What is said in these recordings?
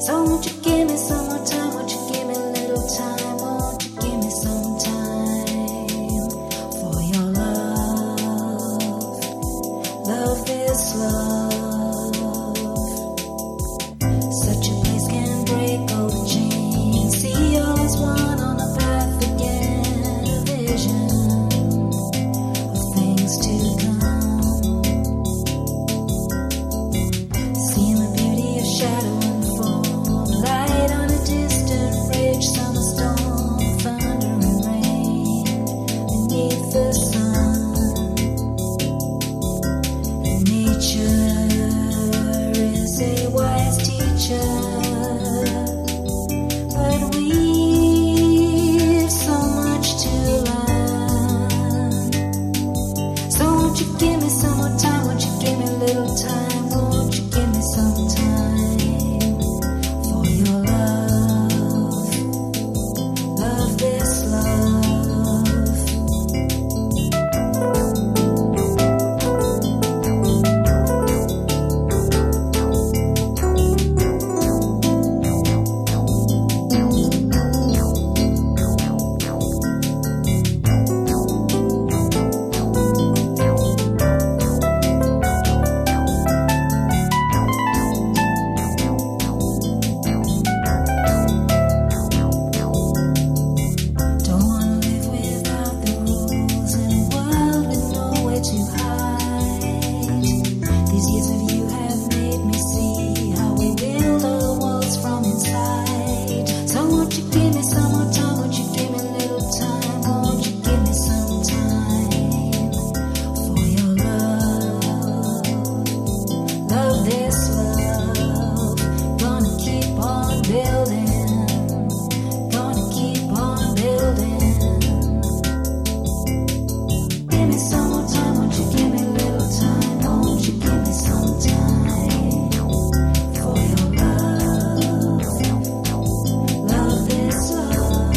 So won't you give me some more time? Won't you give me a little time? Won't you give me some time for your love? Love this love. Such a place can break all the chains. See all as one on a path again. A vision of things to come. Seeing the beauty of shadow and form. Light on a distant ridge. Summer storm. Thunder and rain beneath the sun. Nature is a wise teacher, but we've so much to learn. So won't you give me some more time? Won't you give me a little time? Won't you give me some time for your love? Love this love. Don't wanna live without the rules in a world with nowhere to hide. These years of you have made me see how we build our walls from inside. So won't you give me some more time? Won't you give me a little time? Won't you give me some time for your love? Love this love. Gonna keep on building. Gonna keep on building. Give me some more time, won't you give me a little time? Won't you give me some time for your love? Love this love.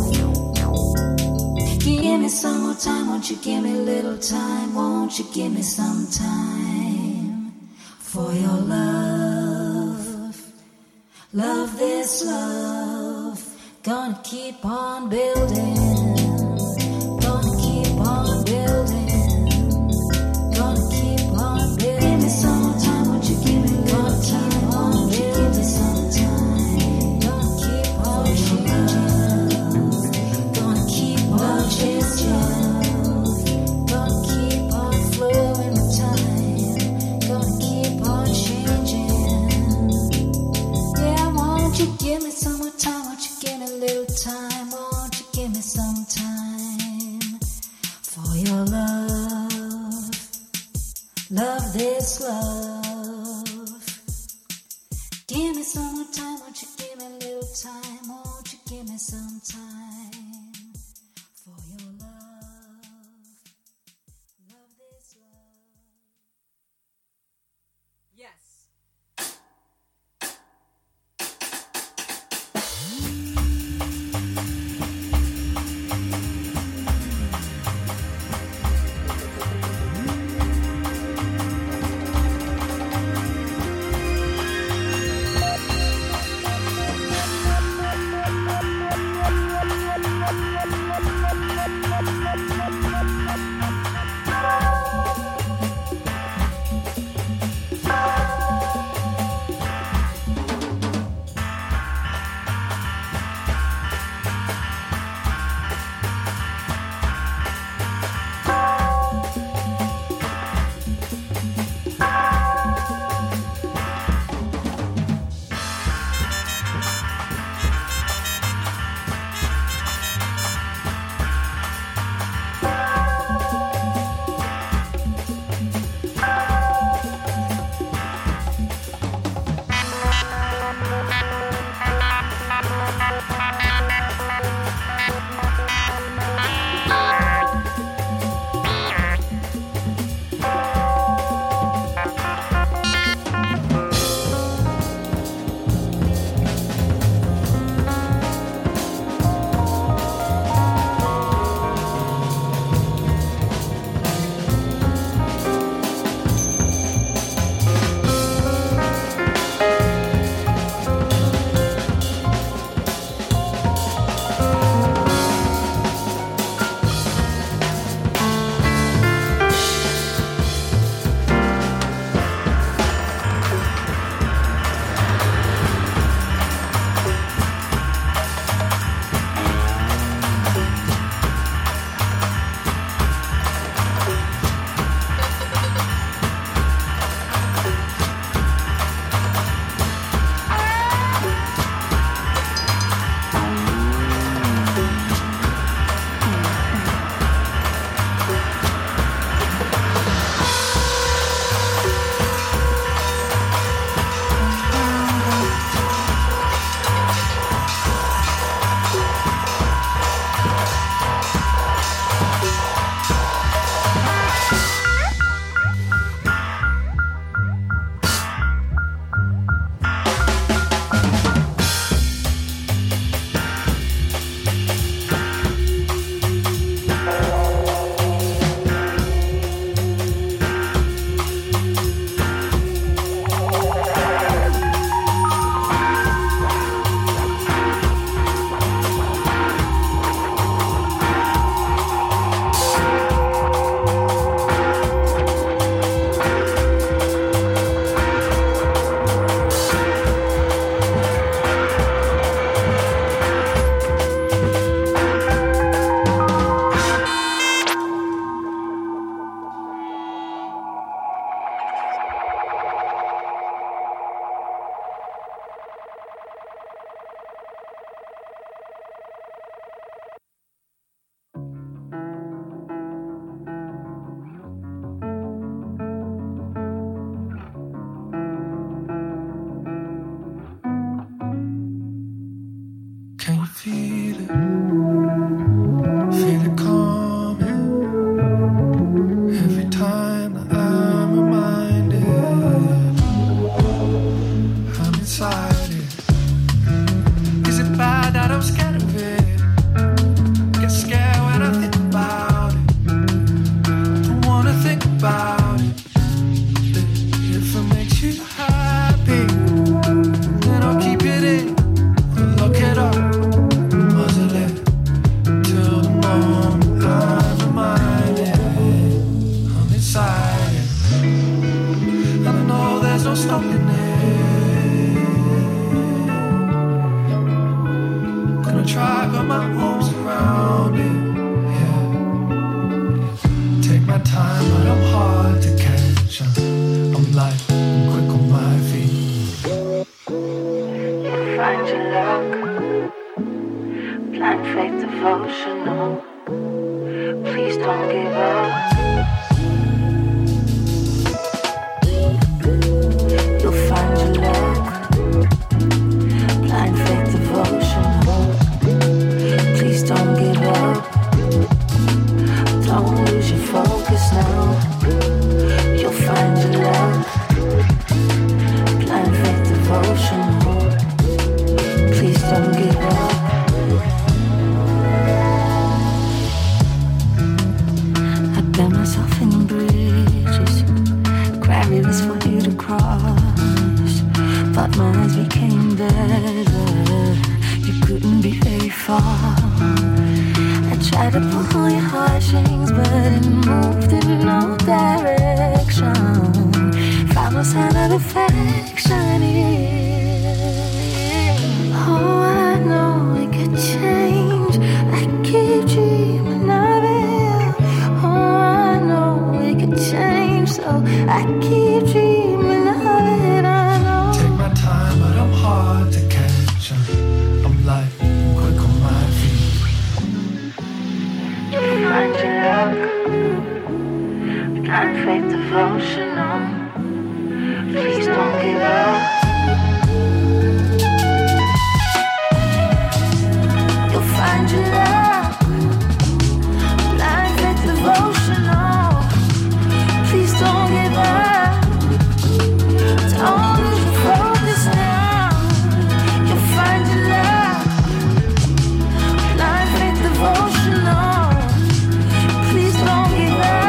Give me some more time, won't you give me a little time? Won't you give me some time for your love? Love this love. Gonna keep on building. Gonna keep on building. Gonna keep on building. Give me some more time, won't you give me a little time? Won't you give me some time? Gonna keep on changing. Gonna keep on changing. Gonna keep on flowing with time. Gonna keep on changing. Yeah, won't you give me some more time? Won't you give me a little time? Won't you give me some time for your love? Love this love. Give me some more time. Won't you give me a little time? Won't you give me some time for your love? Love this love. Yes. inside it. Is it bad that I'm scared of it? Get scared when I think about it. Don't wanna think about it. If it makes you happy, then I'll keep it in. I'll lock it up, muzzle it till the moment I'm reminded I'm inside it. And I know there's no stopping it. Gonna try, but my arms around it. Yeah. Take my time, but I'm hard to catch. I'm light, I'm quick on my feet. You find your luck, blind faith devotional. Please don't give up. You'll find your luck, blind faith devotional. Please don't give up. Don't lose your focus now. You'll find your luck, blind faith devotional. Please don't give up. I built myself in the bridges, cried rivers for you to cross, but my eyes became better. You couldn't be very far. I tried to pull on your heartstrings, but it moved in no direction. Found no sign of affection here. Oh, I know it could change. I keep dreaming of it. Oh, I know it could change, so I keep dreaming of it. I know. Take my time, but I'm hard to catch. I'm light, I'm quick on my feet. You find your luck, blind faith devotional. Please don't give up. You'll find your luck, blind faith devotional. Please don't give up. Don't lose your focus now. You'll find your luck, blind faith devotional. Please don't give up.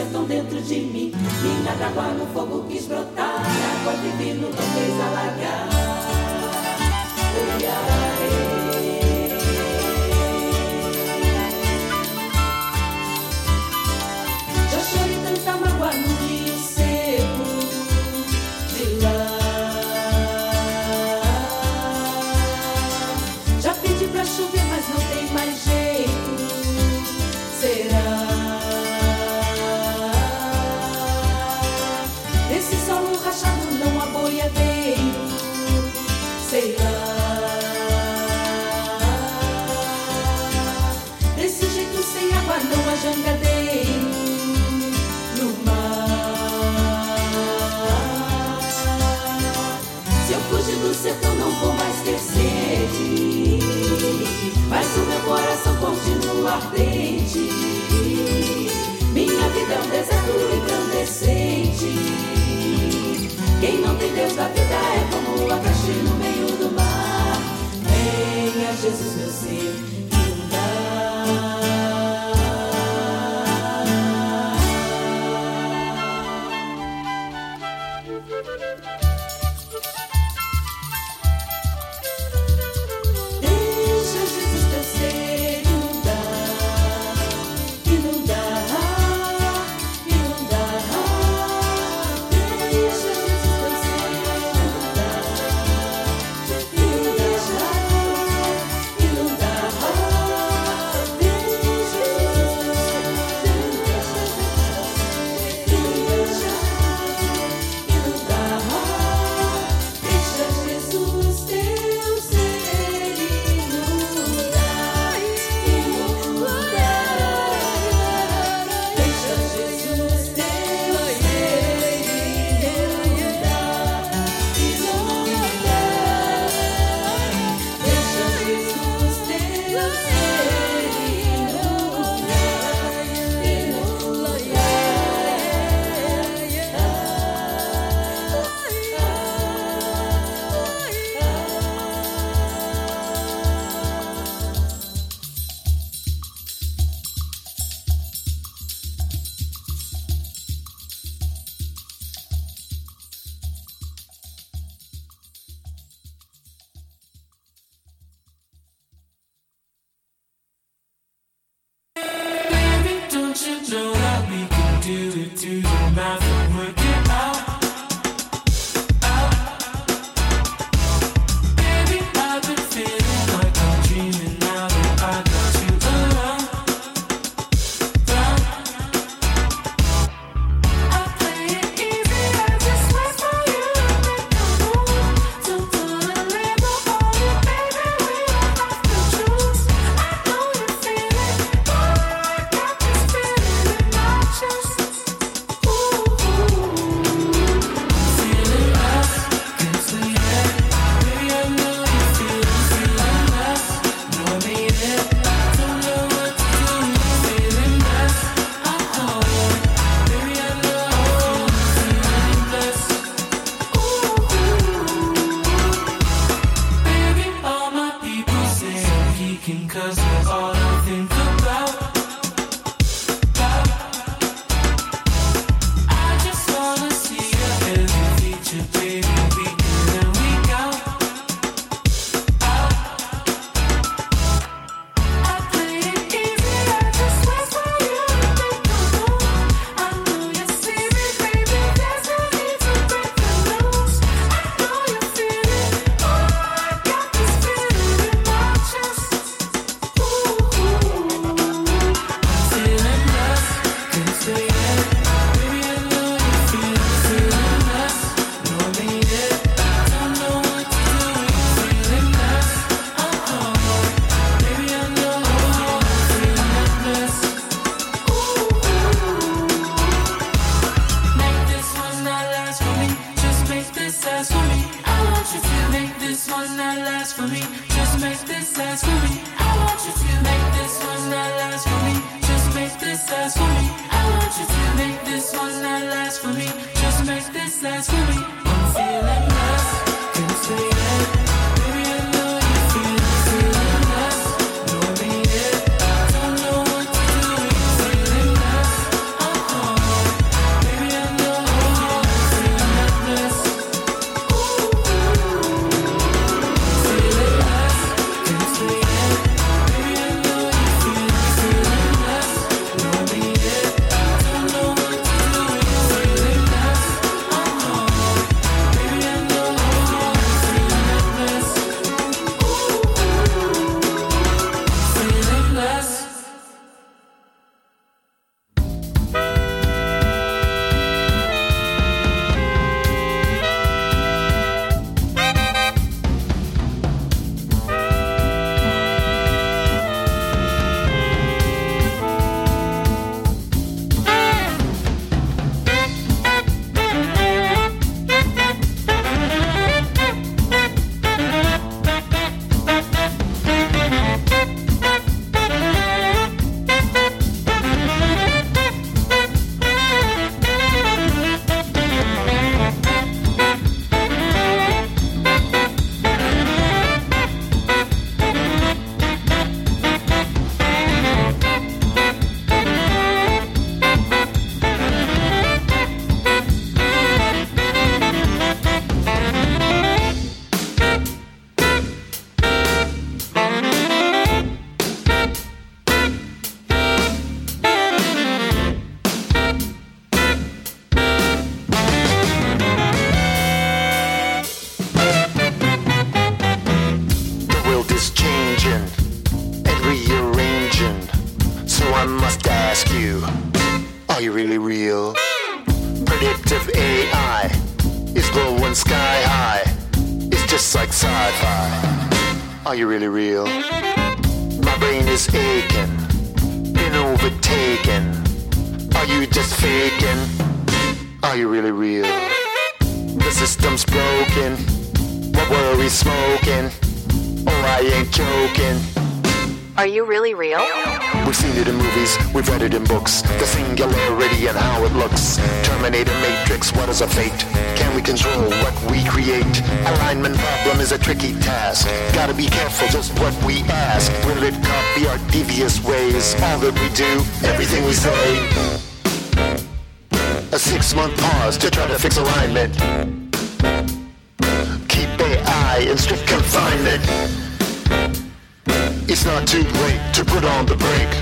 sertão dentro de mim. Mina d'água no fogo quis brotar, água divina não fez alagar. Já chorei tanta mágoa no rio seco de lá. Já pedi pra chover, mas não tem mais jeito. Será? Esse solo rachado não há boiadeiro. Sei lá. Desse jeito sem água não há jangadeiro no mar. Se eu fugir do sertão não vou mais ter sede, mas o meu coração continua ardente. Minha vida é um deserto incandescente. Quem não tem Deus da vida é como o abacaxi no meio do mar. Venha Jesus meu ser inundar. Deixa Jesus meu ser inundar, inundar, inundar. Deixa Jesus meu ser inundar, inundar, inundar. Deixa Jesus teu ser inundar, inundar. Deixa Jesus teu ser inundar, inundar. Deixa Jesus teu ser inundar, inundar. Deixa Jesus teu Baby, don't you know that we can do it, do the math and work it out, out. Baby, I've been feeling like I'm dreaming now that I got you around, round. I play it easy, I just wait for you to make a move. Don't put a label on it, baby, we don't have to choose. I know you feel it, boy, I got this feeling in my chest. Ooh, feeling us, can't say it. Baby, I know you feel it, feeling us. Know I made it, don't know what to do. Feeling us, baby, I know you feeling blessed. Baby, all my people say I'm geeking 'cause you're all I think about. I just wanna see your every feature, baby, week in and week out. I play it easy, I just wait for you to make a move. I know you see me, baby, there's no need to break the news. I know you feel it, oh, I got this feeling in my chest. just like sci-fi. Are you really real? My brain is aching, been overtaken. Are you just faking? Are you really real? The system's broken. What were we smoking? Oh, I ain't joking. Are you really real? We've seen it in movies, we've read it in books. The singularity and how it looks. Terminator Matrix, what is a fate? Can we control what we create? Alignment problem is a tricky task. Gotta be careful just what we ask. Will it copy our devious ways? All that we do, everything we say. A 6-month pause to try to fix alignment. Keep AI in strict confinement. It's not too late to put on the brake.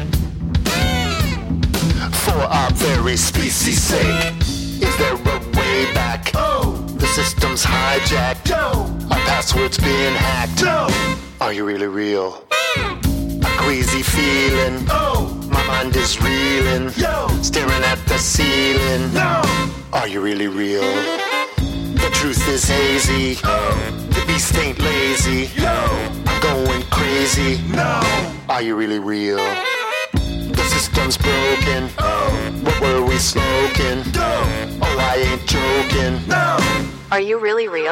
For our very species' sake. Is there a way back? Oh, the system's hijacked. Our password's being hacked. Are you really real? A queasy feeling. My mind is reeling. Staring at the ceiling. Are you really real? The truth is hazy. The beast ain't lazy. I'm going crazy. Are you really real? The system's broken. What were we smoking? Oh, I ain't joking. Are you really real?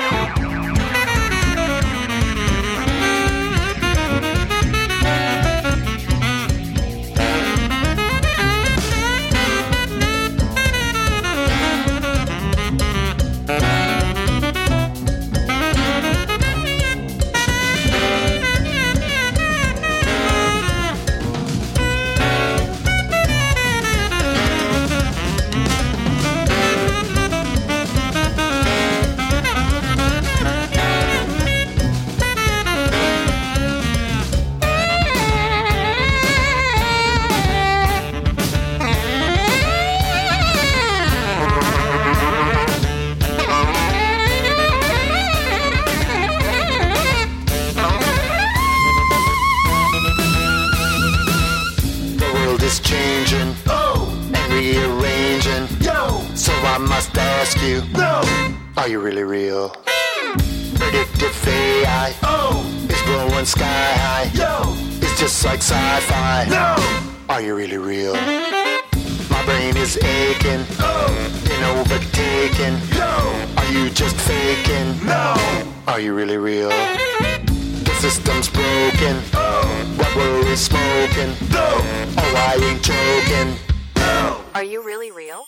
Changing and rearranging. So I must ask you, are you really real? Predictive AI is blowing sky high. It's just like sci-fi. Are you really real? My brain is aching, been overtaken. Are you just faking? Are you really real? The system's broken. What were we smoking? Oh, I ain't joking. Are you really real?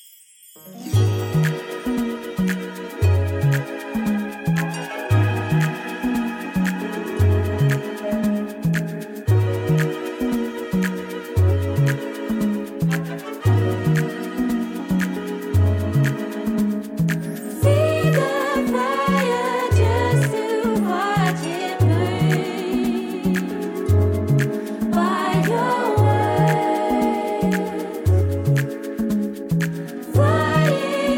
Flying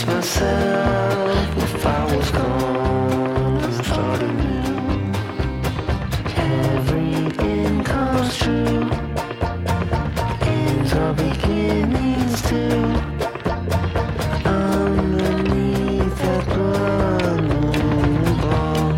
myself if I was gone and start anew. Everything comes true, ends are beginnings too. Underneath that blood moon ball,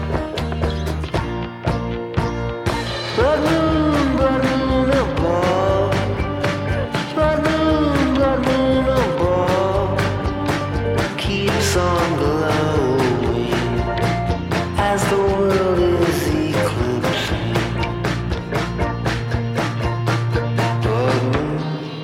blood moon ball, blood moon ball, keeps on glowing as the world is eclipsing. Blood moon.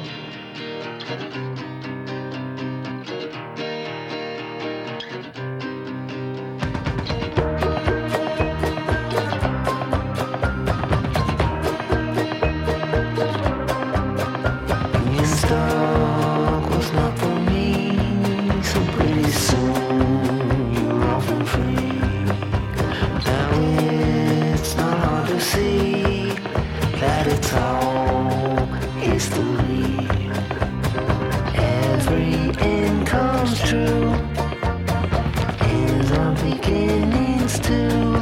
Being stuck was not for me, so pretty soon you're off and free. Now it's not hard to see that it's all history. Every end comes true, ends are beginnings too.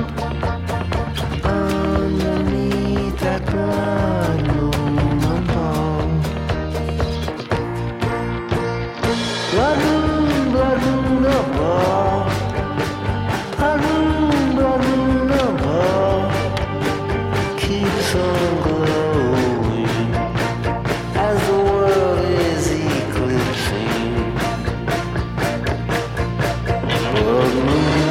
Underneath that blood moon ball, blood moon ball, blood moon ball, keeps on glowing as the world is eclipsing. Blood moon.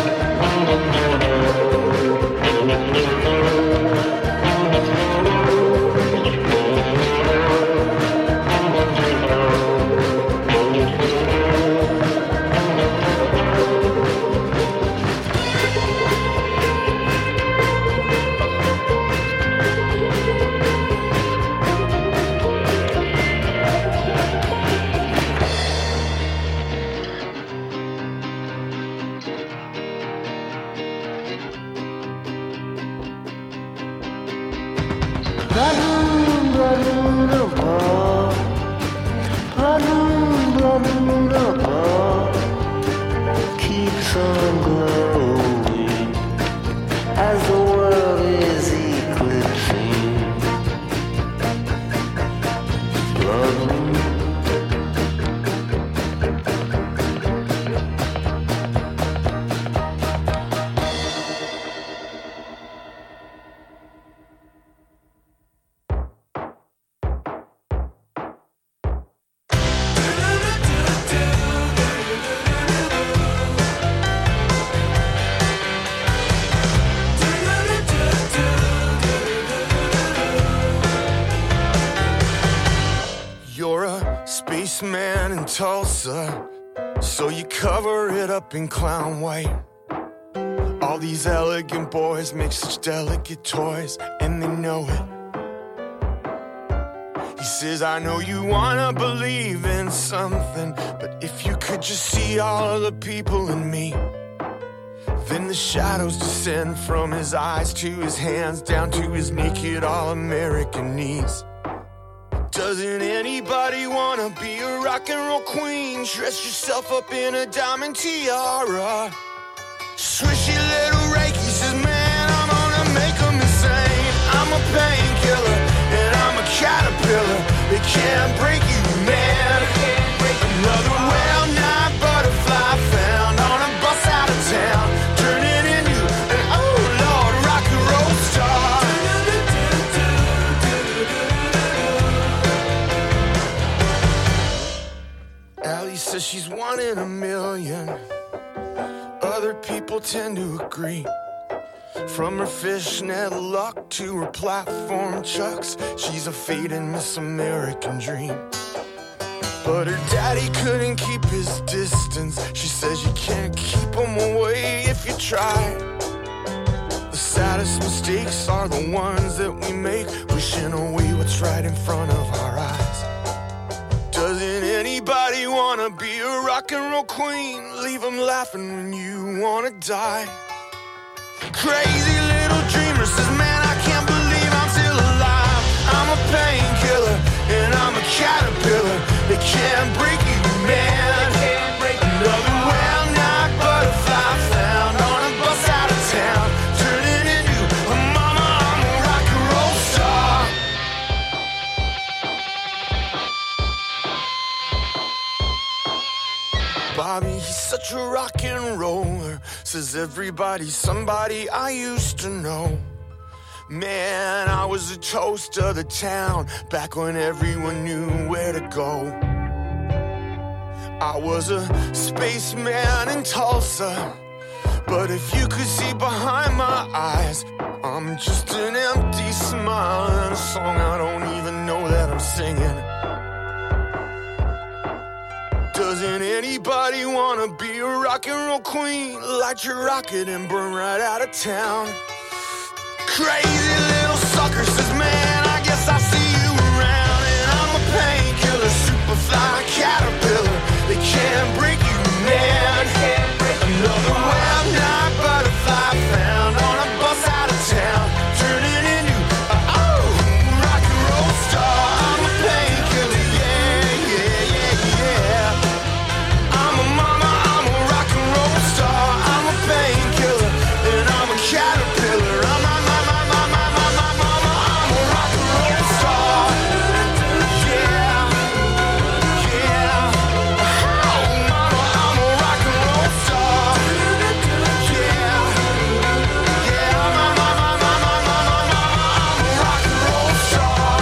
Blood moon ball, blood moon ball, keeps on glowing as the world is eclipsing. Blood moon. You're a spaceman in Tulsa, so you cover it up in clown white. All these elegant boys make such delicate toys, and they know it. He says, I know you wanna believe in something, but if you could just see all of the people in me. Then the shadows descend from his eyes to his hands, down to his naked all-American knees. Doesn't anybody wanna be a rock and roll queen? Dress yourself up in a diamond tiara. Swishy little Reiki says, man, I'm gonna make them insane. I'm a painkiller and I'm a caterpillar. They can't break you, man. Another well-known butterfly found on a bus out of town, turning into an oh Lord rock and roll star. Allie says she's one in a million. Other people tend to agree. From her fishnet luck to her platform chucks, she's a fading Miss American dream. But her daddy couldn't keep his distance. She says you can't keep him away if you try. The saddest mistakes are the ones that we make, wishing away what's right in front of our eyes. Doesn't anybody wanna be a rock and roll queen? Leave them laughing when you wanna die. Crazy little dreamer says, man, I can't believe I'm still alive. I'm a painkiller and I'm a caterpillar. They can't break you, man. Bobby, he's such a rock and roller. Says everybody, somebody I used to know. Man, I was a toast of the town back when everyone knew where to go. I was a spaceman in Tulsa, but if you could see behind my eyes, I'm just an empty smile and a song I don't even know that I'm singing. Doesn't anybody wanna be a rock and roll queen? Light your rocket and burn right out of town. Crazy little sucker says, man, I guess I'll see you around. And I'm a painkiller, superfly caterpillar. They can't break you, man. Another web-night butterfly found on a bus out of town, turning into rock and roll star. I'm a painkiller, yeah, yeah, yeah, yeah. I'm a mama, I'm a rock and roll star. I'm a painkiller, and I'm a caterpillar. I'm a mama, I'm a rock and roll star. Yeah, yeah. Oh, mama, I'm a rock and roll star. Yeah, yeah. Mama, I'm a rock and roll star.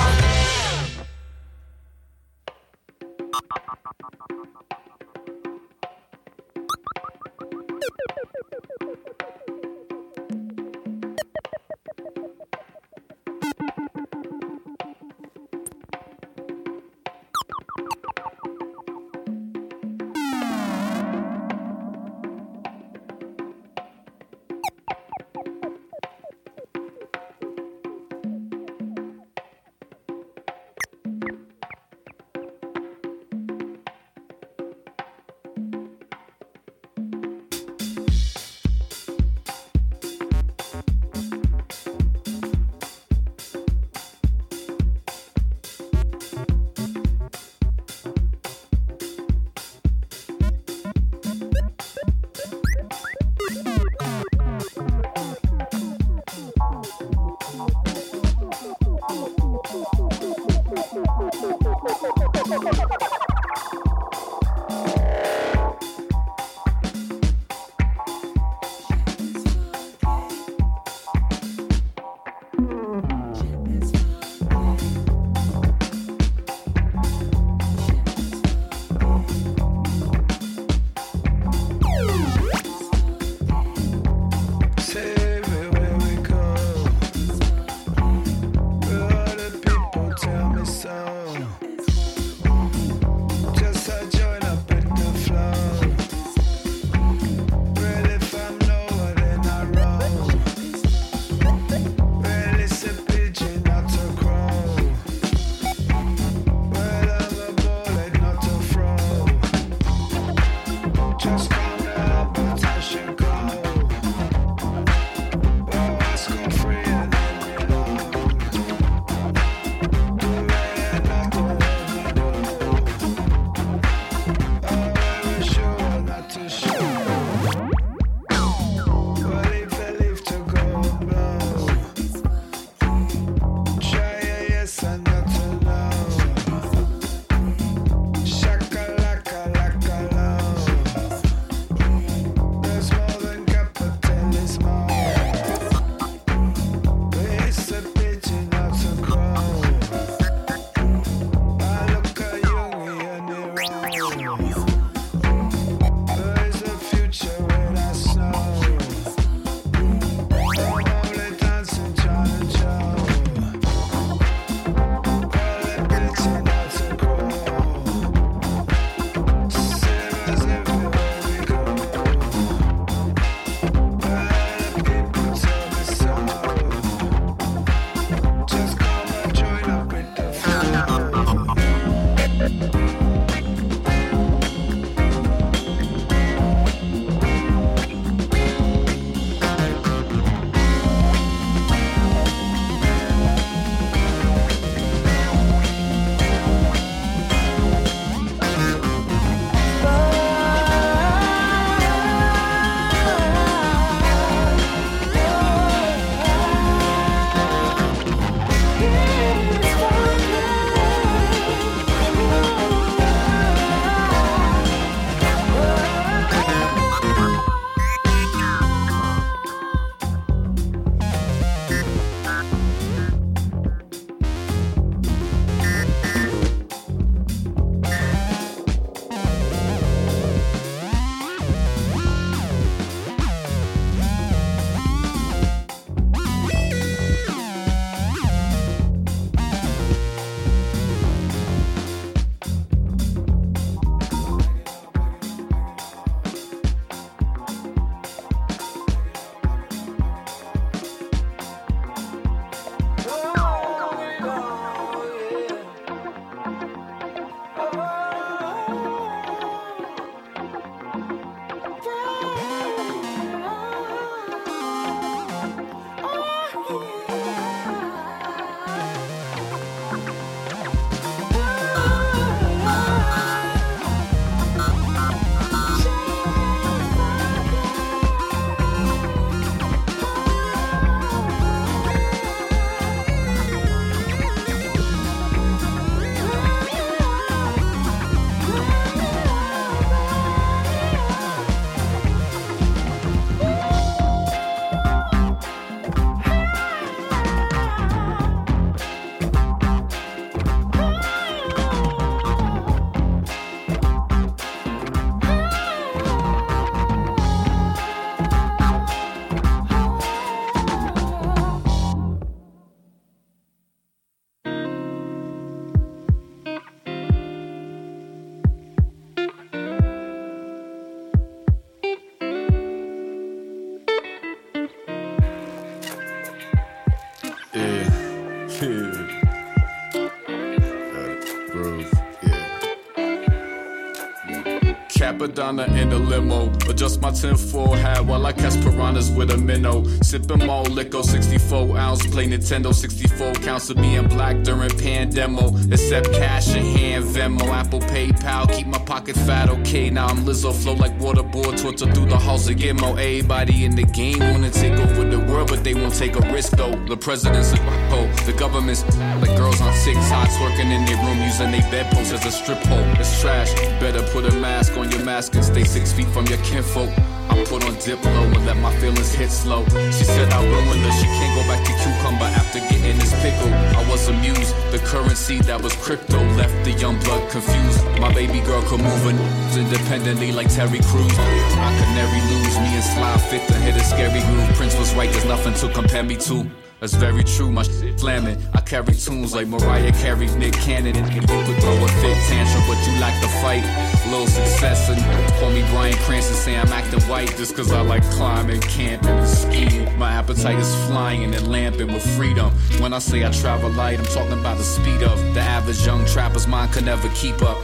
Capadonna in the limo. Adjust my tinfoil hat while I catch piranhas with a minnow. Sipping more liquor, 64 ounce. Play Nintendo 64 counts of being black during pandemo. Accept cash in hand, Venmo, Apple, PayPal. Keep my pocket fat, okay. Now I'm Lizzo, flow like waterboard, torture through the halls of Gitmo. Everybody in the game wanna take over the world, but they won't take a risk though. The president's a hoe, the government's like girls on TikTok twerking in their room using their bedposts as a strip hole. It's trash. Better put a mask on your mask and stay 6 feet from your kinfolk. I put on Diplo and let my feelings hit slow. She said I ruined her, she can't go back to cucumber after getting this pickle. I was amused, the currency that was crypto left the young blood confused. My baby girl could move her independently like Terry Crews. I could never lose, me and Sly fit to hit a scary groove. Prince was right, there's nothing to compare me to. That's very true, my shit slamming. I carry tunes like Mariah Carey, Nick Cannon. And you could throw a fit tantrum, but you lack the fight. Little success and call me Bryan Cranston, say I'm acting white just cause I like climbing, camping, and skiing. My appetite is flying and lamping with freedom. When I say I travel light, I'm talking about the speed of the average young trapper's mind could never keep up.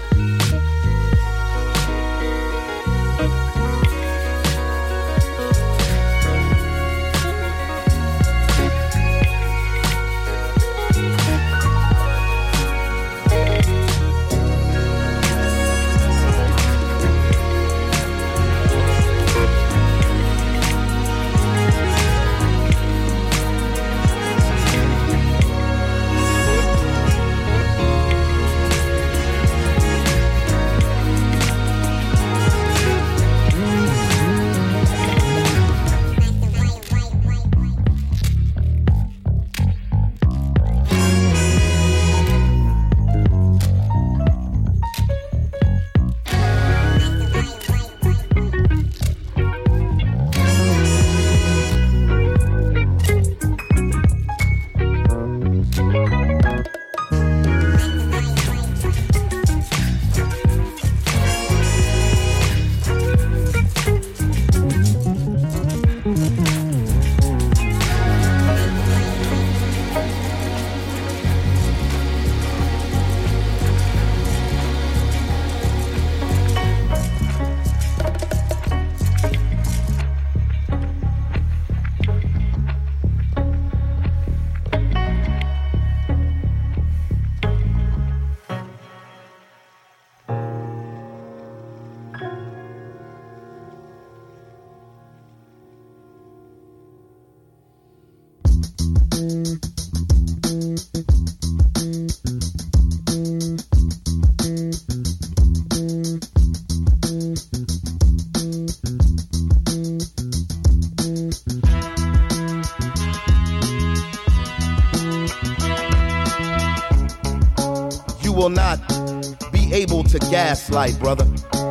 will not be able to gaslight, brother.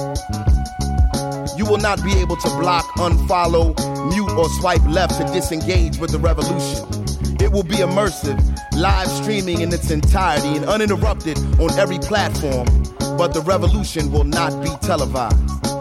You will not be able to block, unfollow, mute, or swipe left to disengage with the revolution. It will be immersive, live streaming in its entirety and uninterrupted on every platform, but the revolution will not be televised.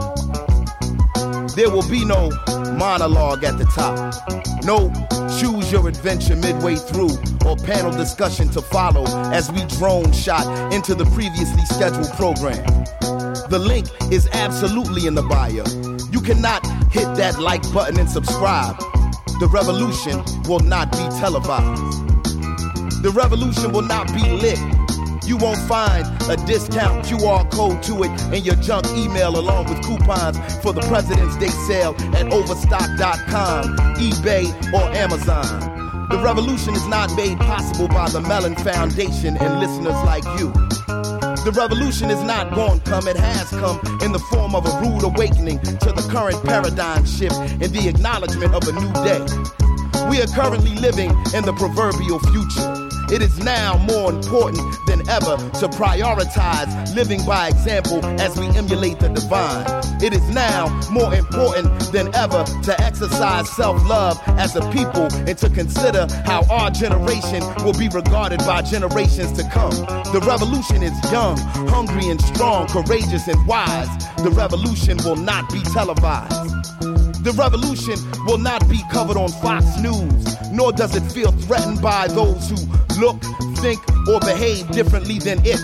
There will be no monologue at the top, no choose your adventure midway through, or panel discussion to follow as we drone shot into the previously scheduled program. The link is absolutely in the bio. You cannot hit that like button and subscribe. The revolution will not be televised. The revolution will not be lit. You won't find a discount QR code to it in your junk email along with coupons for the President's Day sale at Overstock.com, eBay, or Amazon. The revolution is not made possible by the Mellon Foundation and listeners like you. The revolution is not going to come, it has come in the form of a rude awakening to the current paradigm shift and the acknowledgement of a new day. We are currently living in the proverbial future. It is now more important than ever to prioritize living by example as we emulate the divine. It is now more important than ever to exercise self-love as a people and to consider how our generation will be regarded by generations to come. The revolution is young, hungry and strong, courageous and wise. The revolution will not be televised. The revolution will not be covered on Fox News, nor does it feel threatened by those who look, think, or behave differently than it.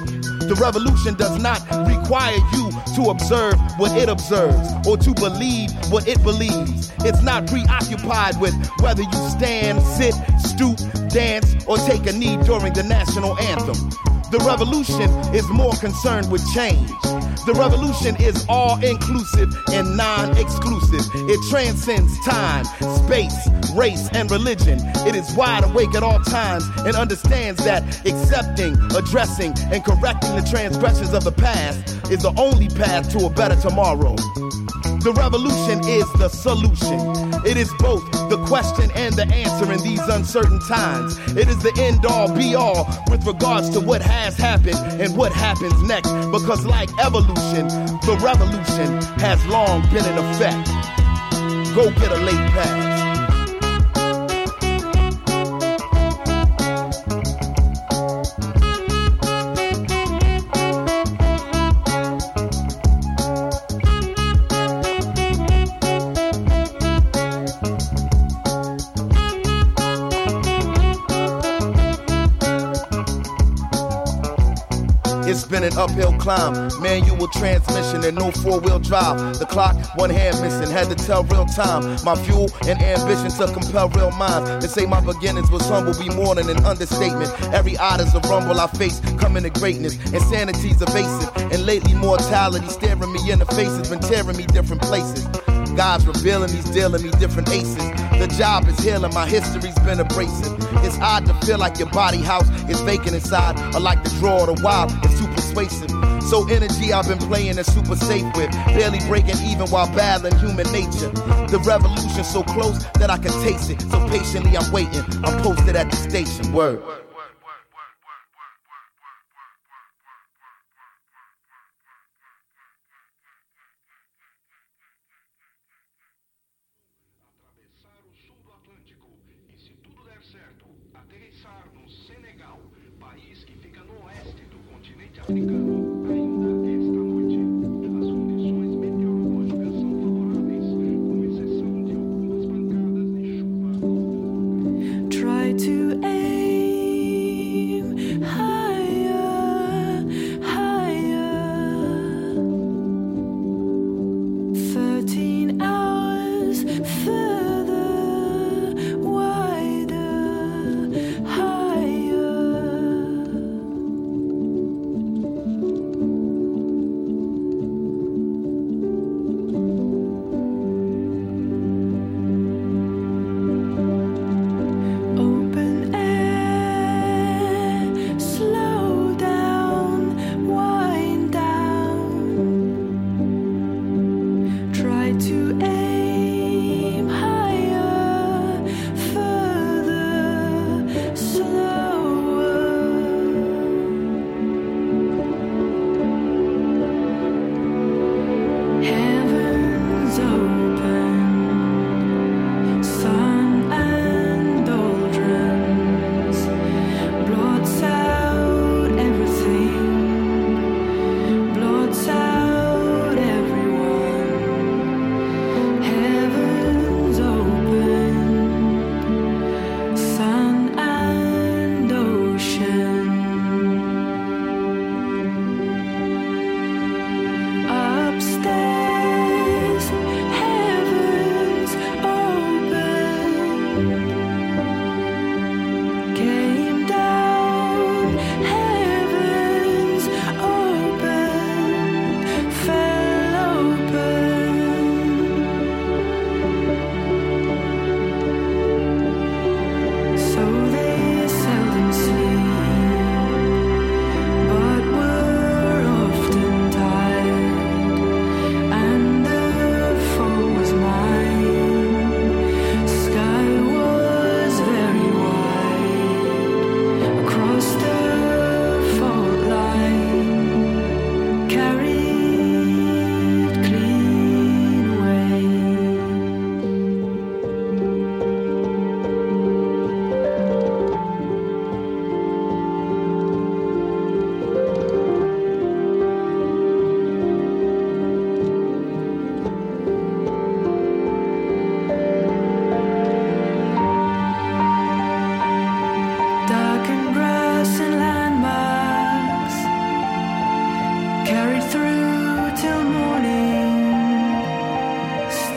The revolution does not require you to observe what it observes or to believe what it believes. It's not preoccupied with whether you stand, sit, stoop, dance, or take a knee during the national anthem. The revolution is more concerned with change. The revolution is all-inclusive and non-exclusive. It transcends time, space, race, and religion. It is wide awake at all times and understands that accepting, addressing, and correcting the transgressions of the past is the only path to a better tomorrow. The revolution is the solution. It is both the question and the answer in these uncertain times. It is the end-all, be-all with regards to what has happened and what happens next. Because like evolution, the revolution has long been in effect. Go get a late pass. It's been an uphill climb, manual transmission and no four-wheel drive. The clock, one hand missing, had to tell real time. My fuel and ambition to compel real minds. They say my beginnings was humble, be more than an understatement. Every odd is a rumble I face, coming to greatness. Insanity's evasive, and lately mortality staring me in the face has been tearing me different places. God's revealing He's dealing me different aces. The job is healing, my history's been abrasive. It's odd to feel like your body house is vacant inside, or like the draw of the wild is too persuasive. So energy I've been playing is super safe with, barely breaking even while battling human nature. The revolution so close that I can taste it, so patiently I'm waiting. I'm posted at the station. Word. Try to aim higher, higher. 13 hours further, wider, higher.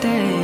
stay.